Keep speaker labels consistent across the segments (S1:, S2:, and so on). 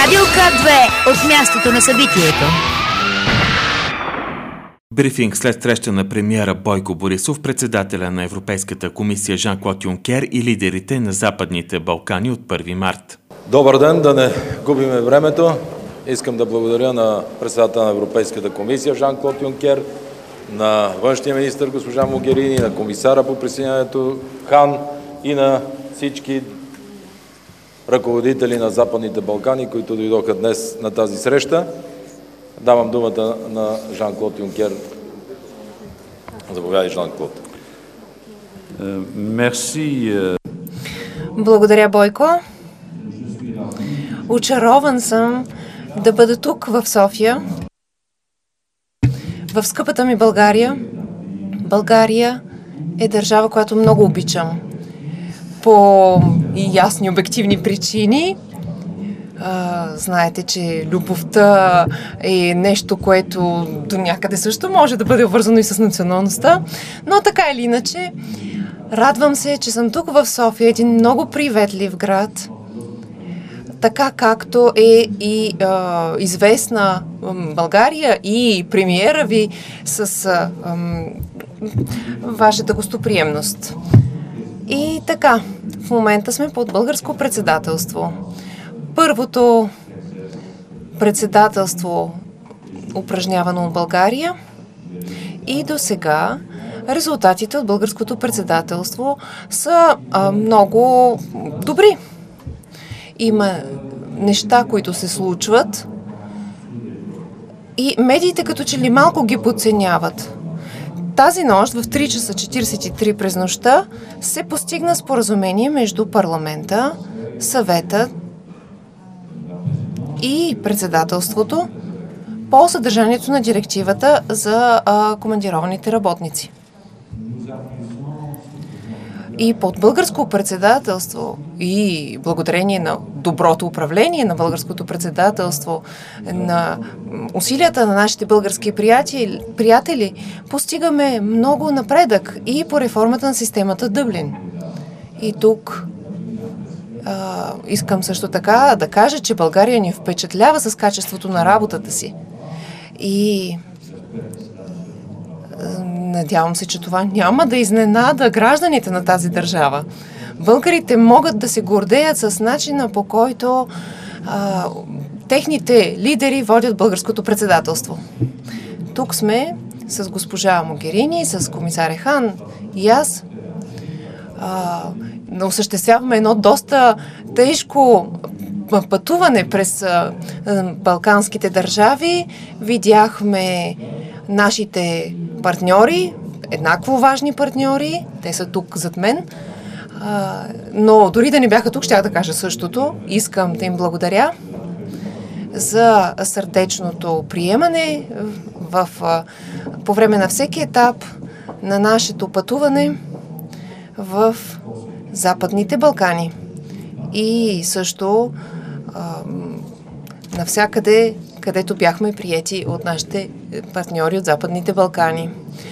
S1: Радио К2 от мястото на събитието.
S2: Брифинг след среща на премиера Бойко Борисов, председателя на Европейската комисия Жан-Клод Юнкер и лидерите на Западните Балкани от 1 март.
S3: Добър ден, да не губиме времето. Искам да благодаря на председателя на Европейската комисия Жан-Клод Юнкер, на външния министър госпожа Могерини, на комисара по присъединяването Хан и на всички ръководители на Западните Балкани, които дойдоха днес на тази среща. Давам думата на Жан-Клод Юнкер. Заповядай, Жан-Клод.
S4: Мерси.
S5: Благодаря, Бойко. Очарован съм да бъда тук в София, в скъпата ми България. България е държава, която много обичам. По ясни, обективни причини. Знаете, че любовта е нещо, което до някъде също може да бъде обвързано и с националността. Но така или иначе, радвам се, че съм тук в София, един много приветлив град. Така както е и известна България и премиера ви с вашата гостоприемност. И така, в момента сме под българско председателство. Първото председателство, упражнявано от България, и до сега резултатите от българското председателство са много добри. Има неща, които се случват и медиите като че ли малко ги подценяват. Тази нощ в 3 часа 43 през нощта се постигна споразумение между парламента, съвета и председателството по съдържанието на директивата за командированите работници. И под българско председателство и благодарение на доброто управление на българското председателство, на усилията на нашите български приятели, постигаме много напредък и по реформата на системата Дъблин. И тук искам също така да кажа, че България ни впечатлява с качеството на работата си. И надявам се, че това няма да изненада гражданите на тази държава. Българите могат да се гордеят с начина, по който техните лидери водят българското председателство. Тук сме с госпожа Могерини, с комисаря Хан и аз. Осъществяваме едно доста тежко пътуване през балканските държави. Видяхме нашите партньори, еднакво важни партньори. Те са тук зад мен. Но дори да не бяха тук, щях да кажа същото. Искам да им благодаря за сърдечното приемане по време на всеки етап на нашето пътуване в Западните Балкани. И също навсякъде, където бяхме приети от нашите партньори от Западните Балкани.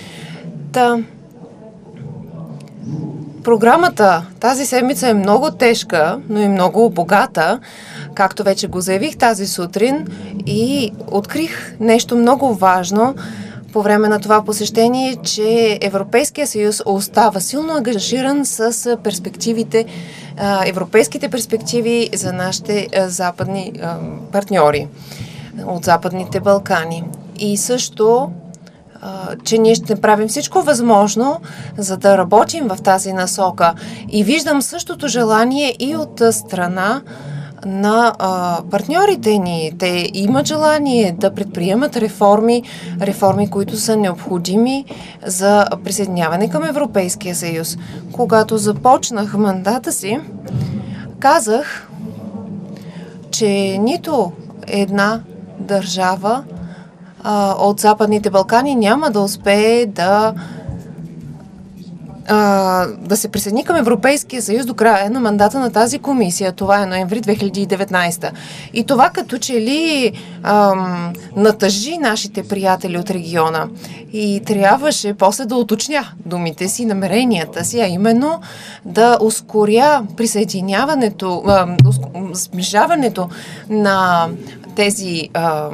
S5: Програмата тази седмица е много тежка, но и много богата, както вече го заявих тази сутрин, и открих нещо много важно по време на това посещение, че Европейския съюз остава силно ангажиран с перспективите, европейските перспективи за нашите западни партньори от Западните Балкани. И също, че ние ще правим всичко възможно, за да работим в тази насока. И виждам същото желание и от страна на партньорите ни. Те имат желание да предприемат реформи, които са необходими за присъединяване към Европейския съюз. Когато започнах мандата си, казах, че нито една държава от Западните Балкани няма да успее да да се присъедини към Европейския съюз до края на мандата на тази комисия. Това е ноември 2019. И това като че ли натъжи нашите приятели от региона. И трябваше после да уточня думите си, намеренията си, а именно да ускоря присъединяването, сближаването на тези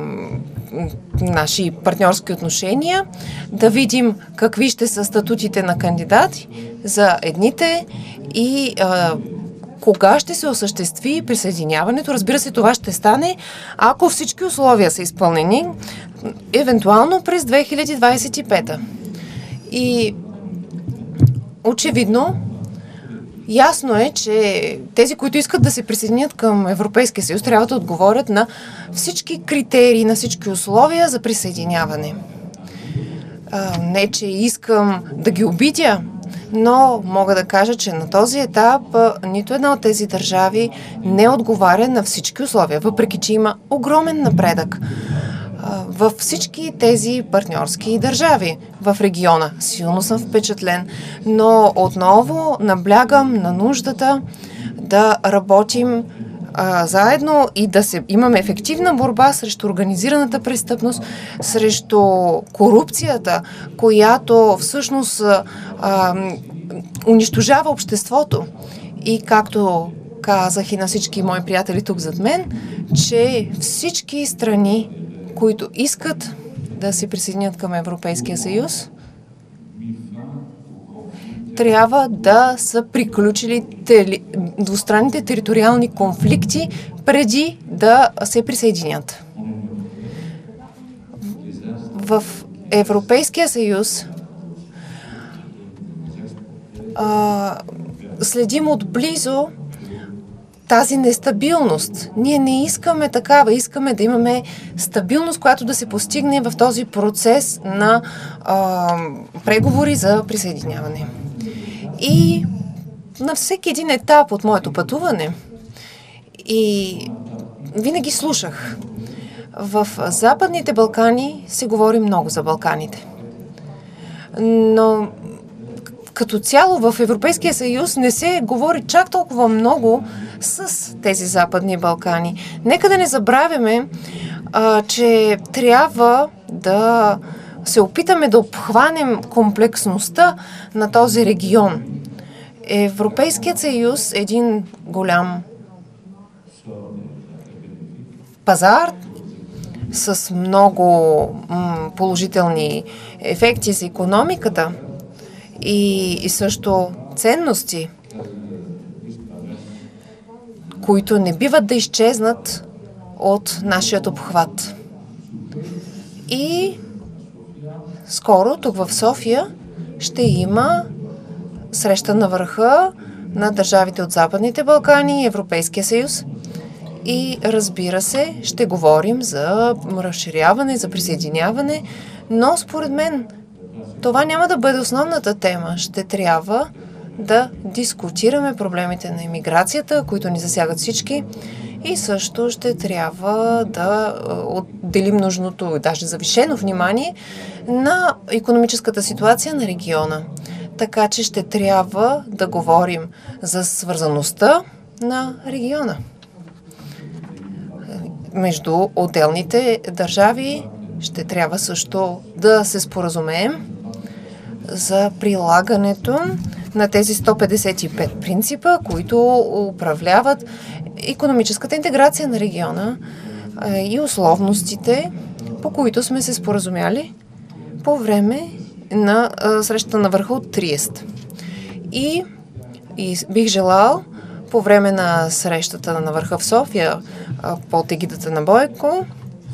S5: наши партньорски отношения, да видим какви ще са статутите на кандидати за едните и кога ще се осъществи присъединяването. Разбира се, това ще стане, ако всички условия са изпълнени, евентуално през 2025. И очевидно, ясно е, че тези, които искат да се присъединят към Европейския съюз, трябва да отговорят на всички критерии, на всички условия за присъединяване. Не, че искам да ги обидя, но мога да кажа, че на този етап нито една от тези държави не отговаря на всички условия, въпреки че има огромен напредък във всички тези партньорски държави в региона. Силно съм впечатлен, но отново наблягам на нуждата да работим заедно и да имаме ефективна борба срещу организираната престъпност, срещу корупцията, която всъщност унищожава обществото. И както казах и на всички мои приятели тук зад мен, че всички страни, които искат да се присъединят към Европейския съюз, трябва да са приключили двустранните териториални конфликти преди да се присъединят. В Европейския съюз следим отблизо тази нестабилност. Ние не искаме такава, искаме да имаме стабилност, която да се постигне в този процес на преговори за присъединяване. И на всеки един етап от моето пътуване и винаги слушах. В Западните Балкани се говори много за Балканите. Но като цяло в Европейския съюз не се говори чак толкова много с тези Западни Балкани. Нека да не забравяме, че трябва да се опитаме да обхванем комплексността на този регион. Европейският съюз е един голям пазар с много положителни ефекти за икономиката и също ценности, които не биват да изчезнат от нашият обхват. И скоро тук в София ще има среща на върха на държавите от Западните Балкани и Европейския съюз. И разбира се, ще говорим за разширяване, за присъединяване, но според мен това няма да бъде основната тема. Ще трябва да дискутираме проблемите на имиграцията, които ни засягат всички, и също ще трябва да отделим нужното, даже завишено внимание на икономическата ситуация на региона. Така че ще трябва да говорим за свързаността на региона. Между отделните държави ще трябва също да се споразумеем за прилагането на тези 155 принципа, които управляват икономическата интеграция на региона и условностите, по които сме се споразумяли по време на срещата на върха от Триест. И бих желал по време на срещата на върха в София под егидата на Бойко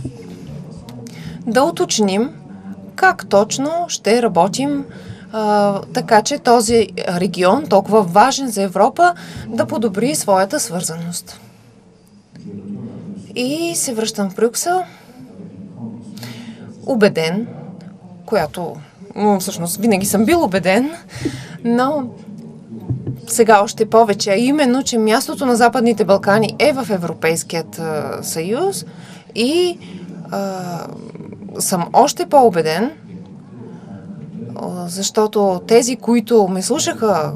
S5: да уточним как точно ще работим така, че този регион, толкова важен за Европа, да подобри своята свързаност. И се връщам в Брюксел, убеден, която всъщност винаги съм бил убеден, но сега още повече, а именно, че мястото на Западните Балкани е в Европейският съюз и съм още по-убеден защото тези, които ме слушаха,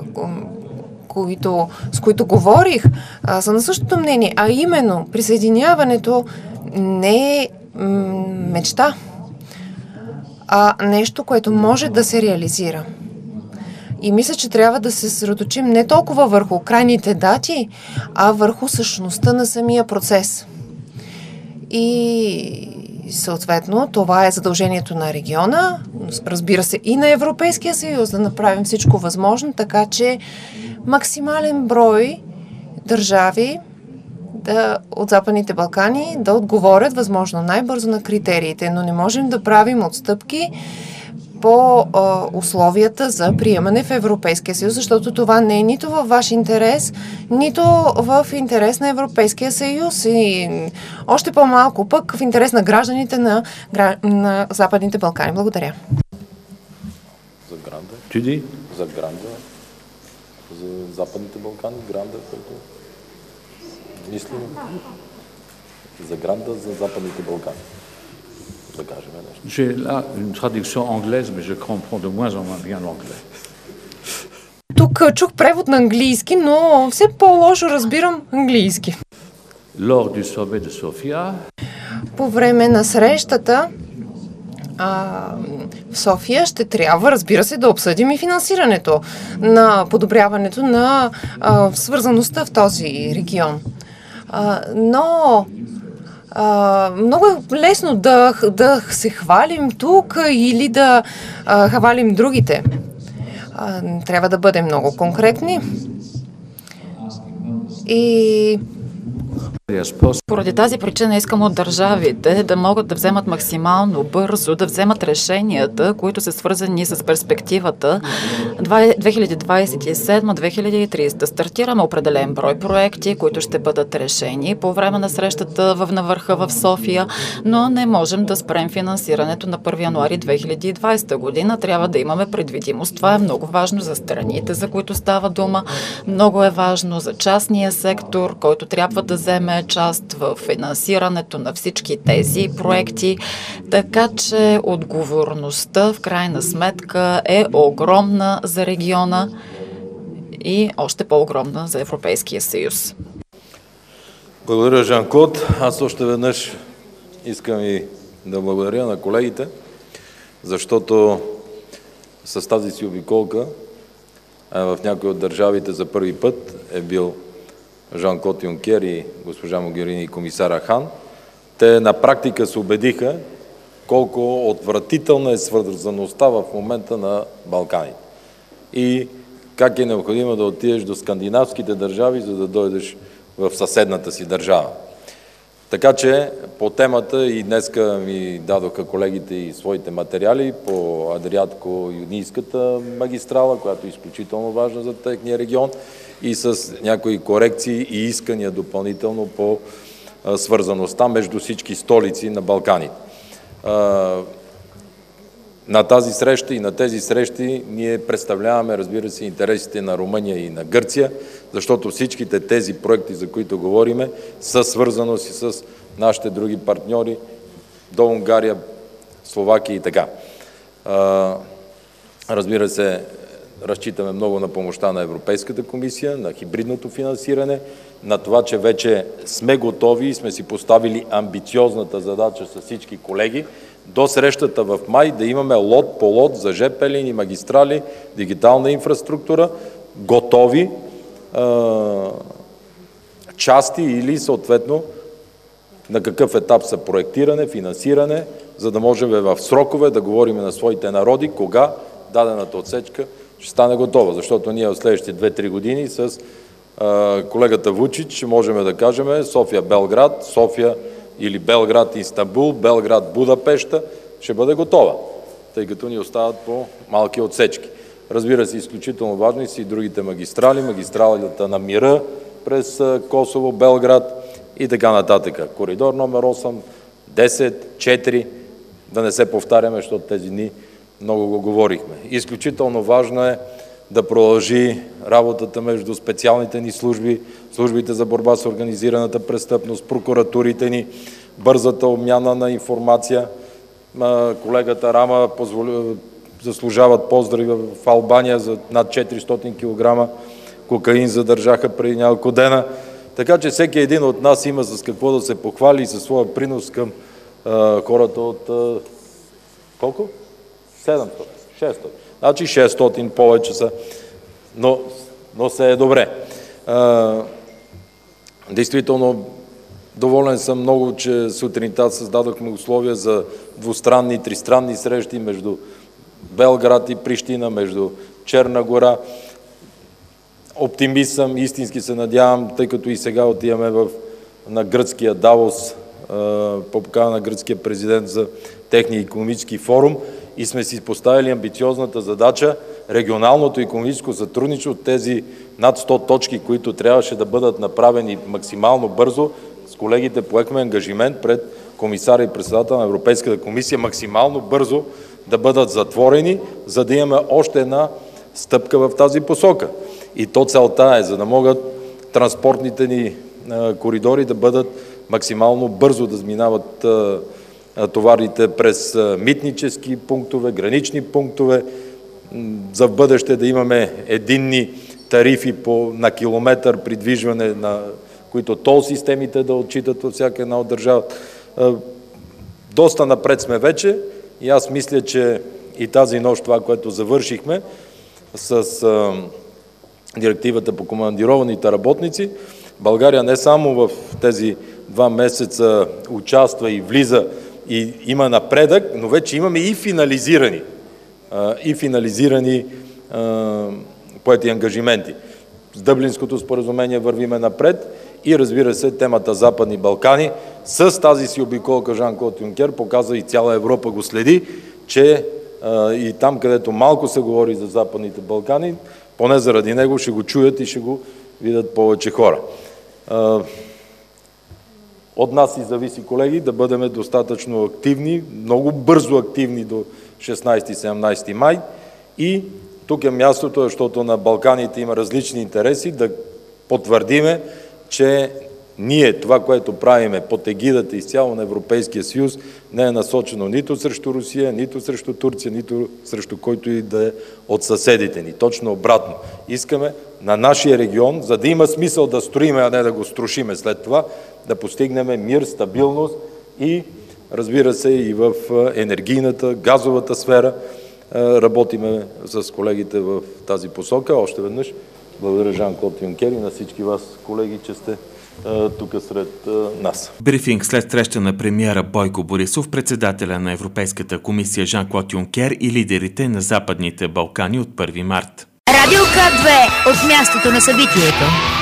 S5: с които говорих, са на същото мнение, а именно присъединяването не е мечта, а нещо, което може да се реализира. И мисля, че трябва да се съсредоточим не толкова върху крайните дати, а върху същността на самия процес. И съответно, това е задължението на региона, разбира се и на Европейския съюз, да направим всичко възможно, така че максимален брой държави от Западните Балкани да отговорят възможно най-бързо на критериите, но не можем да правим отстъпки по условията за приемане в Европейския съюз, защото това не е нито във ваш интерес, нито в интерес на Европейския съюз и още по-малко пък в интерес на гражданите на Западните Балкани. Благодаря.
S3: За Гранда? За Гранда? За Западните Балкани? Гранда, който мислим? За Гранда, за Западните Балкани. Да кажем нещо.
S4: J'ai là une traduction anglaise, mais je comprends de moins en moins bien l'anglais.
S5: Тук чух превод на английски, но все по-лошо разбирам английски.
S4: Lors du sommet de Sofia,
S5: по време на срещата в София ще трябва, разбира се, да обсъдим и финансирането на подобряването на свързаността в този регион. Но много е лесно да се хвалим тук или да хвалим другите. Трябва да бъдем много конкретни. И
S6: поради тази причина искам от държавите да могат да вземат максимално бързо, да вземат решенията, които са свързани с перспективата 2027-2030. Стартираме определен брой проекти, които ще бъдат решени по време на срещата на върха в София, но не можем да спрем финансирането на 1 януари 2020 година. Трябва да имаме предвидимост. Това е много важно за страните, за които става дума. Много е важно за частния сектор, който трябва да вземе част в финансирането на всички тези проекти, така че отговорността в крайна сметка е огромна за региона и още по-огромна за Европейския съюз.
S3: Благодаря, Жан-Клод. Аз още веднъж искам и да благодаря на колегите, защото с тази си обиколка в някои от държавите за първи път е бил Жан-Клод Юнкер и госпожа Могерини и комисара Хан. Те на практика се убедиха колко отвратителна е свързаността в момента на Балканите. И как е необходимо да отидеш до скандинавските държави, за да дойдеш в съседната си държава. Така че по темата и днеска ми дадоха колегите и своите материали по Адриатко-Юнийската магистрала, която е изключително важна за техния регион, и с някои корекции и искания допълнително по свързаността между всички столици на Балканите. На тази среща и на тези срещи ние представляваме, разбира се, интересите на Румъния и на Гърция, защото всичките тези проекти, за които говориме, са свързаности с нашите други партньори до Унгария, Словакия и така. Разбира се, разчитаме много на помощта на Европейската комисия, на хибридното финансиране, на това, че вече сме готови и сме си поставили амбициозната задача с всички колеги до срещата в май да имаме лот по лот за ЖП линии, магистрали, дигитална инфраструктура, готови части или съответно на какъв етап са проектиране, финансиране, за да можем в срокове да говорим на своите народи кога дадената отсечка ще стане готова. Защото ние в следващите 2-3 години с колегата Вучич ще можем да кажем София-Белград, София или Белград-Истанбул, Белград-Будапеща ще бъде готова, тъй като ни остават по малки отсечки. Разбира се, изключително важни са и другите магистрали, магистралата на мира през Косово, Белград и така нататък. Коридор номер 8, 10, 4, да не се повтаряме, защото тези дни много го говорихме. Изключително важно е да продължи работата между специалните ни служби, службите за борба с организираната престъпност, прокуратурите ни, бързата обмяна на информация. Колегата Рама заслужават поздрави в Албания за над 400 кг кокаин задържаха преди няколко дена. Така че всеки един от нас има с какво да се похвали и със своя принос към хората от колко? 700, 600. Значи 600 повече са, но все е добре. Действително, доволен съм много, че сутринта създадохме условия за двустранни и тристранни срещи между Белград и Прищина, между Черна гора. Оптимист съм, истински се надявам, тъй като и сега отиваме на гръцкия Давос, по покана на гръцкия президент за техния икономически форум и сме си поставили амбициозната задача регионалното икономическо сътрудничество, тези над 100 точки, които трябваше да бъдат направени максимално бързо. С колегите поехме ангажимент пред комисаря и председател на Европейската комисия максимално бързо да бъдат затворени, за да имаме още една стъпка в тази посока. И то целта е, за да могат транспортните ни коридори да бъдат максимално бързо да минават товарите през митнически пунктове, гранични пунктове, за в бъдеще да имаме единни тарифи на километър придвижване, които тол системите да отчитат във всяка една от държавата. Доста напред сме вече и аз мисля, че и тази нощ това, което завършихме с директивата по командированите работници, България не само в тези 2 месеца участва и влиза и има напредък, но вече имаме и финализирани поети ангажименти. С Дъблинското споразумение вървиме напред и разбира се темата Западни Балкани с тази си обиколка Жан-Клод Юнкер показва и цяла Европа го следи, че и там, където малко се говори за Западните Балкани, поне заради него ще го чуят и ще го видят повече хора. От нас и зависи, колеги, да бъдем достатъчно активни, много бързо активни до 16-17 май и тук е мястото, защото на Балканите има различни интереси, да потвърдиме, че ние това, което правиме под егидата изцяло на Европейския съюз, не е насочено нито срещу Русия, нито срещу Турция, нито срещу който и да е от съседите ни. Точно обратно. Искаме на нашия регион, за да има смисъл да строиме, а не да го струшиме след това, да постигнем мир, стабилност и, разбира се, и в енергийната, газовата сфера работиме с колегите в тази посока. Още веднъж благодаря Жан-Клод Юнкер и на всички вас, колеги, че сте тук сред нас.
S2: Брифинг след среща на премиера Бойко Борисов, председателя на Европейската комисия Жан-Клод Юнкер и лидерите на Западните Балкани от 1 март.
S1: Радио К2 от мястото на събитието.